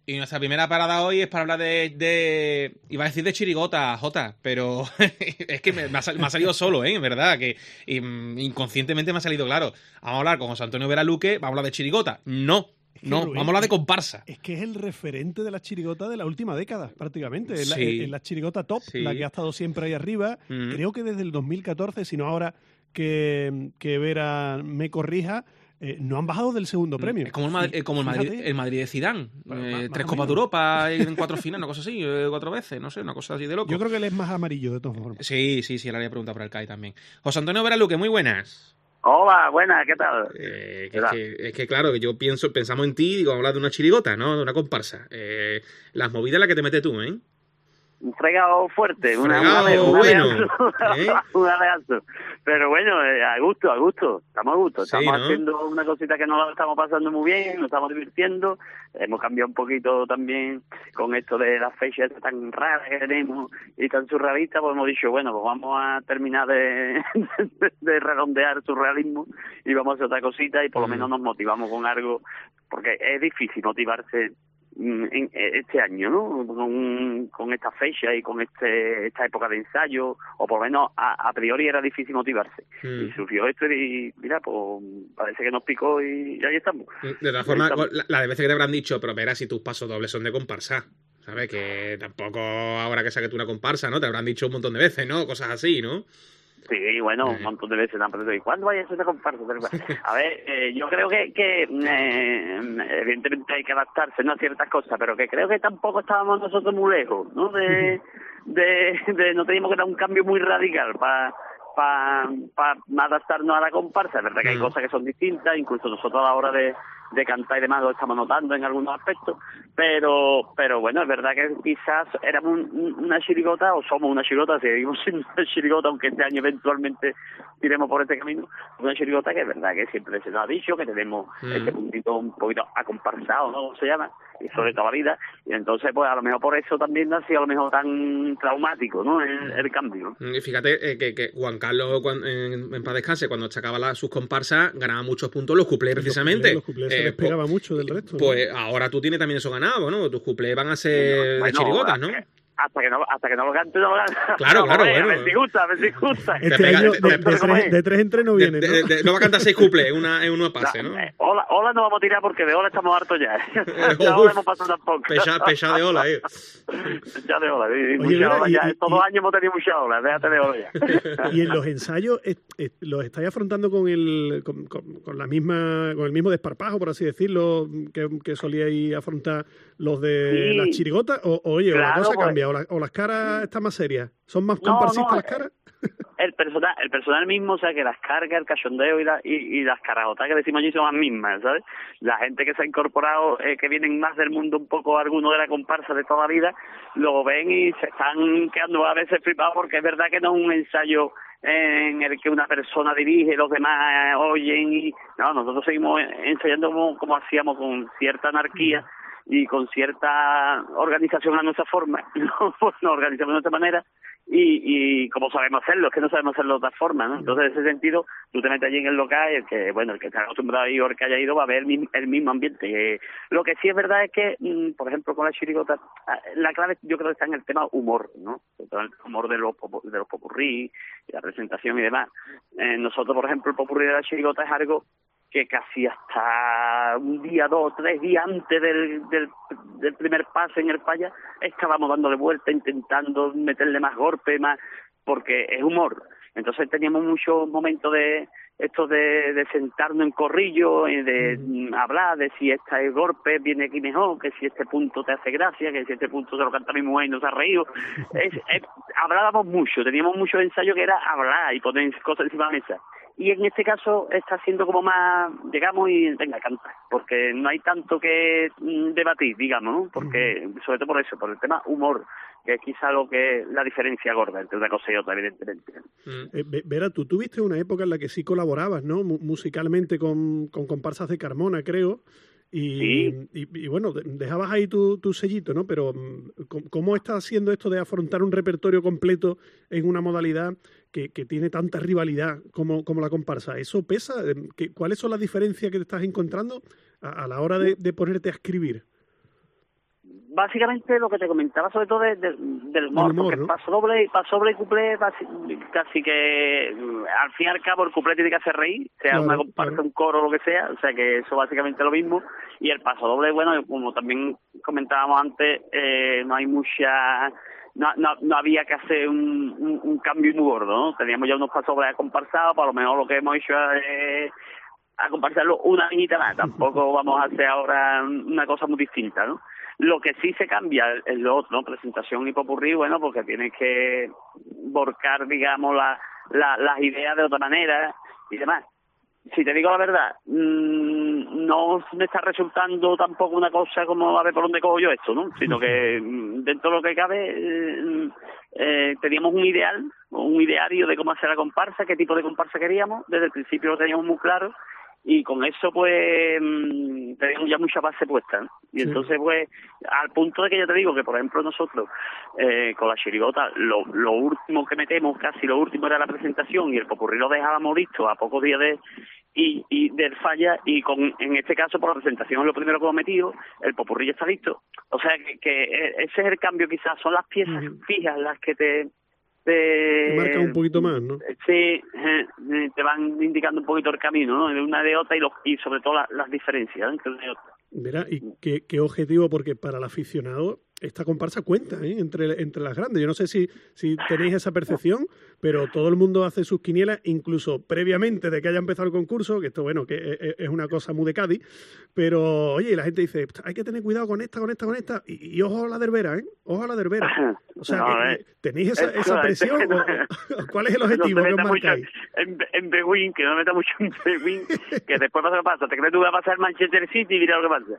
Y nuestra primera parada hoy es para hablar iba a decir de chirigota, Jota, pero es que me ha salido solo, en verdad, que inconscientemente me ha salido claro. Vamos a hablar con José Antonio Veraluque, vamos a hablar de chirigota. No, Rubén, vamos a hablar de comparsa. Es que es el referente de la chirigota de la última década, prácticamente. Es Sí. la chirigota top, Sí. la que ha estado siempre ahí arriba. Creo que desde el 2014, si no ahora que Vera me corrija, no han bajado del segundo premio. Es como el Madrid de Zidane. Bueno, 3 Copas de Europa en 4 finales, una cosa así, 4 veces, no sé, una cosa así de loco. Yo creo que él es más amarillo, de todas formas. Sí, le haría pregunta por el CAI también. José Antonio Veraluque, muy buenas. Hola, buenas, ¿qué tal? Es que claro, que pensamos en ti y digo, hablar de una chirigota, ¿no? De una comparsa. Las movidas en las que te metes tú, ¿eh? Un fregado fuerte, un aleazo. Pero bueno, a gusto, estamos a gusto. Sí, estamos ¿no? haciendo una cosita que nos la estamos pasando muy bien, nos estamos divirtiendo. Hemos cambiado un poquito también con esto de las fechas tan raras que tenemos y tan surrealistas, pues hemos dicho, bueno, pues vamos a terminar de redondear surrealismo y vamos a hacer otra cosita y por lo menos nos motivamos con algo, porque es difícil motivarse en este año, ¿no? Con esta fecha y con esta época de ensayo, o por lo menos a priori era difícil motivarse. Y surgió esto y mira, pues parece que nos picó y ahí estamos. De todas formas, la de veces que te habrán dicho, pero verás si tus pasos dobles son de comparsa, ¿sabes? Que tampoco ahora que saques tú una comparsa, ¿no? Te habrán dicho un montón de veces, ¿no? Cosas así, ¿no? Sí, bueno, un montón de veces me han preguntado, ¿y cuándo vaya a ser una comparsa? A ver, yo creo que evidentemente hay que adaptarse, ¿no?, a ciertas cosas, pero que creo que tampoco estábamos nosotros muy lejos, ¿no? No teníamos que dar un cambio muy radical para adaptarnos a la comparsa. Es verdad que hay cosas que son distintas, incluso nosotros a la hora de cantar y demás lo estamos notando en algunos aspectos, pero bueno, es verdad que quizás éramos una chirigota, o somos una chirigota, seguimos siendo una chirigota, aunque este año eventualmente tiremos por este camino, una chirigota que es verdad que siempre se nos ha dicho que tenemos este puntito un poquito acomparsado, ¿no?, ¿cómo se llama? Y sobre toda la vida, y entonces pues a lo mejor por eso también no ha sido a lo mejor tan traumático, ¿no?, el cambio. Y fíjate que Juan Carlos, en paz descanse, cuando sacaba sus comparsas, ganaba muchos puntos los cuplés, precisamente. Los cuplés se despegaba mucho del resto, ¿no? Pues ahora tú tienes también eso ganado, ¿no? Tus cuplés van a ser de chirigotas, ¿no? Hasta que no lo cante, no lo cante. Claro, bueno. A ver si gusta. Este año de 3 en 3 no viene, ¿no? No va a cantar 6 cuplés en una pase, ¿no? Hola no vamos a tirar porque de hola estamos hartos ya. Ya no hemos pasado tampoco. Pesado de ola, Ya de ola. Oye, mucha ola ya. Todos los años hemos tenido mucha ola. Déjate de ola ya. Y en los ensayos, ¿los estáis afrontando con el mismo desparpajo, por así decirlo, que solíais afrontar los de las chirigotas? Oye, claro, la cosa pues, cambia, o las caras están más serias. ¿Son más comparsistas las caras? El personal mismo, o sea, que las cargas, el cachondeo y las carajotas que decimos allí son las mismas, ¿sabes? La gente que se ha incorporado, que vienen más del mundo un poco, algunos de la comparsa de toda la vida, lo ven y se están quedando a veces flipados, porque es verdad que no es un ensayo en el que una persona dirige y los demás oyen. Y no, nosotros seguimos ensayando como hacíamos, con cierta anarquía y con cierta organización a nuestra forma, ¿no? Pues nos organizamos de nuestra manera y como sabemos hacerlo, es que no sabemos hacerlo de otra forma, ¿no? Entonces, en ese sentido, tú te metes allí en el local y el que está acostumbrado a ir o el que haya ido va a ver el mismo ambiente. Lo que sí es verdad es que, por ejemplo, con la chirigota, la clave yo creo que está en el tema humor, ¿no? El humor de los popurrí, la presentación y demás. Nosotros, por ejemplo, el popurrí de la chirigota es algo que casi hasta un día, 2, 3 días antes del primer pase en el falla estábamos dándole vuelta, intentando meterle más golpe, porque es humor. Entonces teníamos muchos momentos de sentarnos en corrillo, de hablar de si este golpe viene aquí mejor, que si este punto te hace gracia, que si este punto se lo canta mi mujer y no se ha reído. Hablábamos mucho, teníamos muchos ensayos que era hablar y poner cosas encima de la mesa. Y en este caso está siendo como más, llegamos y venga, canta, porque no hay tanto que debatir, digamos, ¿no? Porque, sobre todo por eso, por el tema humor, que es quizá lo que la diferencia gorda entre una cosa y otra, evidentemente. Vera, tú tuviste una época en la que sí colaborabas, ¿no? Musicalmente con comparsas de Carmona, creo. Y bueno, dejabas ahí tu sellito, ¿no? Pero ¿cómo está haciendo esto de afrontar un repertorio completo en una modalidad que tiene tanta rivalidad como la comparsa? ¿Eso pesa? ¿Cuáles son las diferencias que te estás encontrando a la hora de ponerte a escribir? básicamente lo que te comentaba sobre todo del humor, porque ¿no? paso doble y cuplé casi que al fin y al cabo el cuplé tiene que hacer reír, sea Claro, una comparsa, un coro o lo que sea, o sea que eso básicamente es lo mismo. Y el paso doble, bueno, como también comentábamos antes, no hay mucha... No había que hacer un cambio muy gordo, ¿no? Teníamos ya unos pasos comparsados, por lo menos lo que hemos hecho es a comparsarlo una niñita más. Tampoco vamos a hacer ahora una cosa muy distinta, ¿no? Lo que sí se cambia es lo otro, ¿no? Presentación y popurrí, bueno, porque tienes que volcar, digamos, las ideas de otra manera y demás. Si te digo la verdad, no me está resultando tampoco una cosa como a ver por dónde cojo yo esto, ¿no? Sino que dentro de lo que cabe teníamos un ideario de cómo hacer la comparsa, qué tipo de comparsa queríamos, desde el principio lo teníamos muy claro, y con eso pues teníamos ya mucha base puesta, ¿no? Y entonces pues al punto de que ya te digo que por ejemplo nosotros con la chirigota lo último que metemos, casi lo último era la presentación, y el popurrí lo dejábamos listo a pocos días y del falla, y en este caso por la presentación es lo primero que hemos metido, el popurrí ya está listo. O sea que ese es el cambio, quizás son las piezas fijas las que te marca un poquito más, ¿no? Sí, te van indicando un poquito el camino, ¿no? De una de otra y sobre todo las diferencias, ¿no? Entre una y otra. Verá, y qué objetivo, porque para el aficionado esta comparsa cuenta, ¿eh? entre las grandes. Yo no sé si tenéis esa percepción, pero todo el mundo hace sus quinielas, incluso previamente de que haya empezado el concurso, que esto, bueno, que es una cosa muy de Cádiz, pero, oye, la gente dice, hay que tener cuidado con esta, y ojo a la derbera, ¿eh? Ojo a la derbera. O sea, ¿tenéis esa presión? ¿Cuál es el objetivo que os marcáis? En Bewin, que no meta mucho en Bewin, que después pasa lo que pasa. Te crees que tú vas a pasar Manchester City y mira lo que pasa.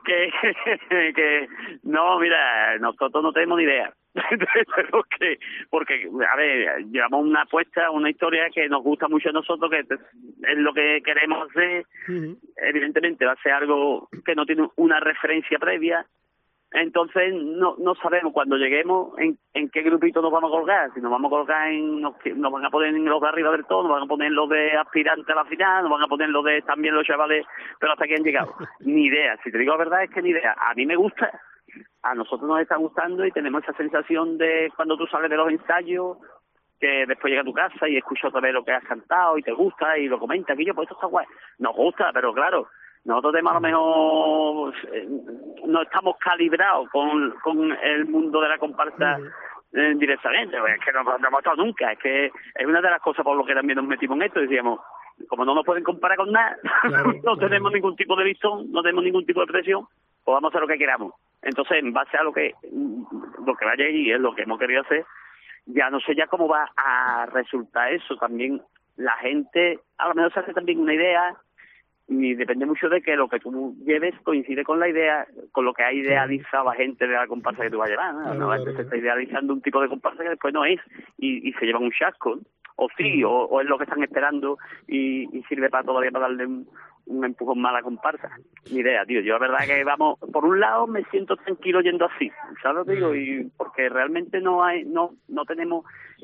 Que no, mira, nosotros no tenemos ni idea. Pero porque, a ver, llevamos una apuesta, una historia que nos gusta mucho a nosotros, que es lo que queremos hacer. Evidentemente va a ser algo que no tiene una referencia previa. Entonces no sabemos cuando lleguemos en qué grupito nos vamos a colgar. Si nos vamos a colgar nos van a poner en los de arriba del todo, nos van a poner los de aspirantes a la final, nos van a poner los de también los chavales, pero hasta aquí han llegado. Ni idea, si te digo la verdad es que ni idea. A mí me gusta, a nosotros nos está gustando y tenemos esa sensación de cuando tú sales de los ensayos, que después llega a tu casa y escuchas otra vez lo que has cantado y te gusta y lo comentas, aquello, pues esto está guay. Nos gusta, pero claro, nosotros tenemos a lo mejor no estamos calibrados con el mundo de la comparsa directamente, es que no hemos estado nunca, es que es una de las cosas por lo que también nos metimos en esto, decíamos, como no nos pueden comparar con nada, no tenemos ningún tipo de listón, no tenemos ningún tipo de presión, pues vamos a hacer lo que queramos. Entonces, en base a lo que vaya y es lo que hemos querido hacer, ya no sé ya cómo va a resultar eso. También la gente a lo mejor se hace también una idea, y depende mucho de que lo que tú lleves coincide con la idea, con lo que ha idealizado la gente de la comparsa que tú vas a llevar, ¿no? La gente se está idealizando un tipo de comparsa que después no es, y se llevan un chasco, o sí, o es lo que están esperando y sirve todavía para darle un empujón más a la comparsa. Ni idea, tío. Yo la verdad que vamos, por un lado me siento tranquilo yendo así, ¿sabes lo que digo? Y porque realmente no tenemos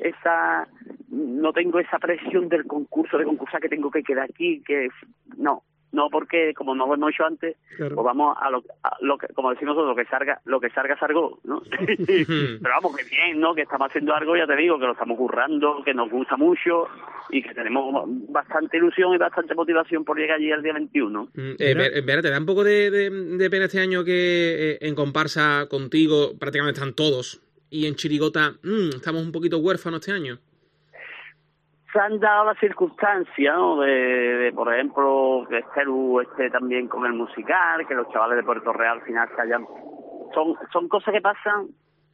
no tengo esa presión del concurso, de concursar, que tengo que quedar aquí, no, porque como no lo hemos hecho antes, claro, pues vamos a lo que, como decimos nosotros, lo que salga, salgó, ¿no? Pero vamos, que bien, ¿no? Que estamos haciendo algo, ya te digo, que lo estamos currando, que nos gusta mucho y que tenemos bastante ilusión y bastante motivación por llegar allí el día 21. Vera, ¿te da un poco de pena este año que en comparsa contigo prácticamente están todos y en chirigota estamos un poquito huérfanos este año? Se han dado las circunstancias, ¿no? De por ejemplo, que Esteru esté también con el musical, que los chavales de Puerto Real al final se hayan... Son cosas que pasan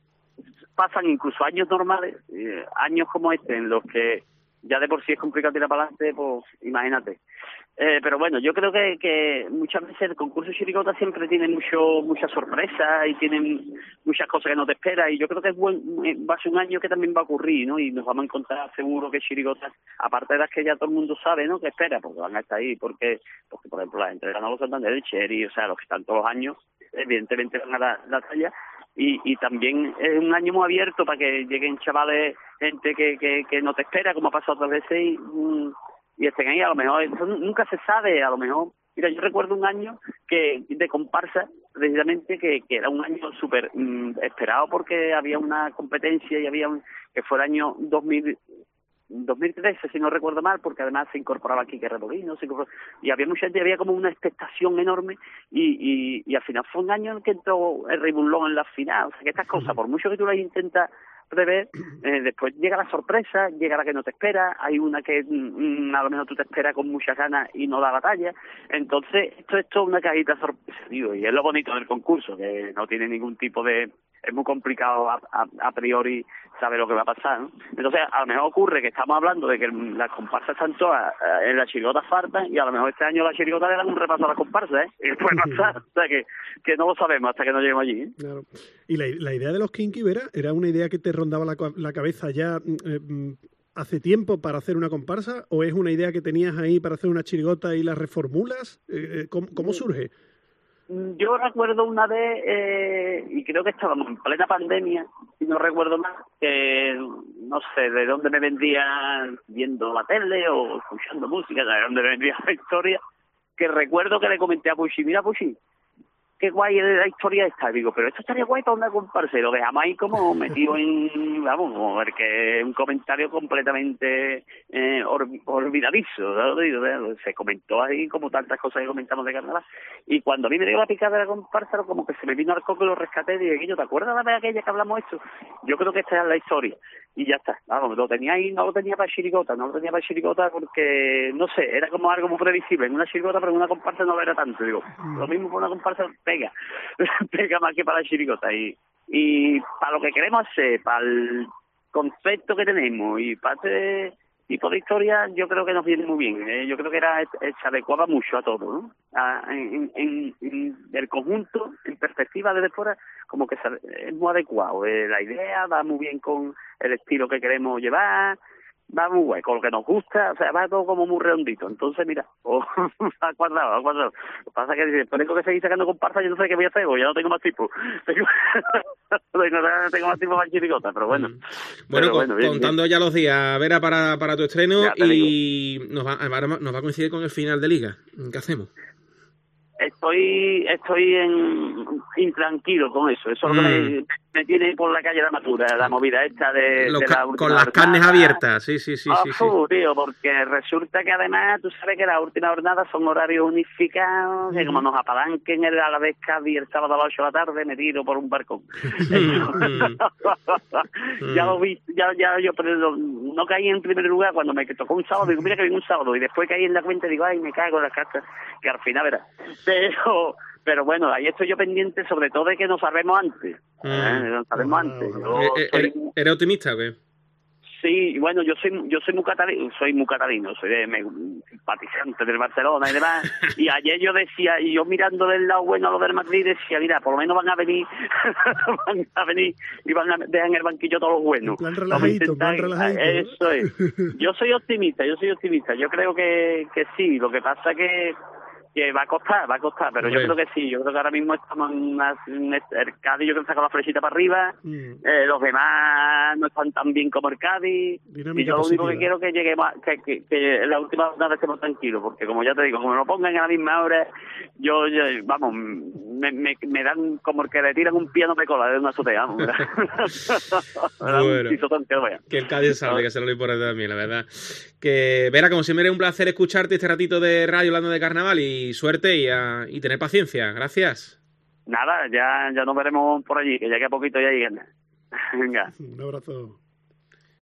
incluso años normales, años como este, en los que ya de por sí es complicado tirar para adelante, pues imagínate. Pero bueno, yo creo que muchas veces el concurso de chirigota siempre tiene muchas sorpresas y tienen muchas cosas que no te esperas, y yo creo que va a ser un año que también va a ocurrir, ¿no? Y nos vamos a encontrar seguro que chirigotas, aparte de las que ya todo el mundo sabe, ¿no? Que espera, porque van a estar ahí, porque por ejemplo la gente de Ganado Santander, el Cherry, o sea, los que están todos los años, evidentemente van a dar la talla. Y también es un año muy abierto para que lleguen chavales, gente que no te espera, como ha pasado otras veces, y estén ahí. A lo mejor eso nunca se sabe, a lo mejor Mira, yo recuerdo un año que de comparsa, precisamente, que era un año súper esperado porque había una competencia y que fue el año 2013, si no recuerdo mal, porque además se incorporaba Quique Redolino, y había mucha gente, había como una expectación enorme, y al final fue un año en que entró el Rey Burlón en la final. O sea, que estas cosas, por mucho que tú las intentas prever, después llega la sorpresa, llega la que no te espera, hay una que a lo mejor tú te esperas con muchas ganas y no da batalla. Entonces esto es toda una cajita de sorpresa, digo, y es lo bonito del concurso, que no tiene ningún tipo de... Es muy complicado a priori saber lo que va a pasar, ¿no? Entonces, a lo mejor ocurre que estamos hablando de que las comparsas están todas en la chirigota farta, y a lo mejor este año la chirigota le dan un repaso a las comparsas, ¿eh? Y puede pasar, o sea que no lo sabemos hasta que no lleguemos allí, ¿eh? Claro. Y la idea de los Kinky, Vera, ¿era una idea que te rondaba la cabeza ya hace tiempo para hacer una comparsa, o es una idea que tenías ahí para hacer una chirigota y la reformulas? ¿Cómo surge? Yo recuerdo una vez, y creo que estábamos en plena pandemia, si no recuerdo mal, que no sé de dónde me vendía viendo la tele o escuchando música, de dónde me vendía la historia, que recuerdo que le comenté a Puchi, mira Puchi, qué guay es la historia esta. Digo, pero esto estaría guay para una comparsa, y lo dejamos ahí como metido en, vamos, como ver que es un comentario completamente olvidadizo, ¿no? Se comentó ahí como tantas cosas que comentamos de carnaval, y cuando a mí me dio la picada de la comparsa, como que se me vino al coco y lo rescaté, y dije, ¿te acuerdas la vez aquella que hablamos esto? Yo creo que esta es la historia, y ya está, vamos, lo tenía ahí, no lo tenía para chirigota porque, no sé, era como algo muy previsible, en una chirigota, pero en una comparsa no lo era tanto, digo, lo mismo por una comparsa pega más que para la chirigota, y para lo que queremos hacer, para el concepto que tenemos y para este tipo de historia, yo creo que nos viene muy bien, yo creo que se adecuaba mucho a todo, ¿no? En el conjunto, en perspectiva desde fuera, como que es muy adecuado, la idea va muy bien con el estilo que queremos llevar, va muy guay, con lo que nos gusta, o sea, va todo como muy redondito. Entonces, mira, ha cuadrado. Lo que pasa es que después tengo que seguir sacando comparsa, yo no sé qué voy a hacer, ya no tengo más tiempo. Tengo más tiempo para chirigota, pero bueno. Bueno, bien, contando bien. Ya los días, Vera, para tu estreno, y nos va a coincidir con el final de Liga. ¿Qué hacemos? Estoy intranquilo con eso. Eso es lo que me tiene por la calle de Amargura, la movida esta de la última con las jornada. carnes abiertas, sí. Tío, porque resulta que además tú sabes que la última jornada son horarios unificados, que como nos apalanquen el Alavés Cádiz el sábado a las 8 de la tarde, me tiro por un barcón. Ya lo vi, yo pero no caí en primer lugar cuando me tocó un sábado, digo, mira que viene un sábado, y después caí en la cuenta y digo, ay, me cago en las cartas, que al final verás. Pero bueno, ahí estoy yo pendiente sobre todo de que nos salvemos antes. Nos salvemos antes. ¿Eres optimista o qué? Sí, bueno, yo soy muy catalino, soy simpatizante del Barcelona y demás, y ayer yo decía, y yo mirando del lado bueno a lo del Madrid decía, mira, por lo menos van a venir y van a dejar en el banquillo todos los buenos. Plan relajadito. Eso es. Yo soy optimista, yo creo que sí, lo que pasa que va a costar, pero yo creo que sí, yo creo que ahora mismo estamos en el Cádiz, yo creo que saca la flechita para arriba, los demás no están tan bien como el Cádiz, dinámica y yo lo único positiva. que quiero que lleguemos, que en la última jornada estemos tranquilos, porque como ya te digo, como me lo pongan a la misma hora, yo vamos, me dan como el que le tiran un piano de cola de una azotea, vamos. Bueno, que el Cádiz sabe que se lo importante también, la verdad. Que, Vera, como siempre es un placer escucharte este ratito de radio hablando de carnaval, y suerte y tener paciencia. Gracias. Nada, ya nos veremos por allí, que ya que a poquito ya lleguen. Venga. Un abrazo.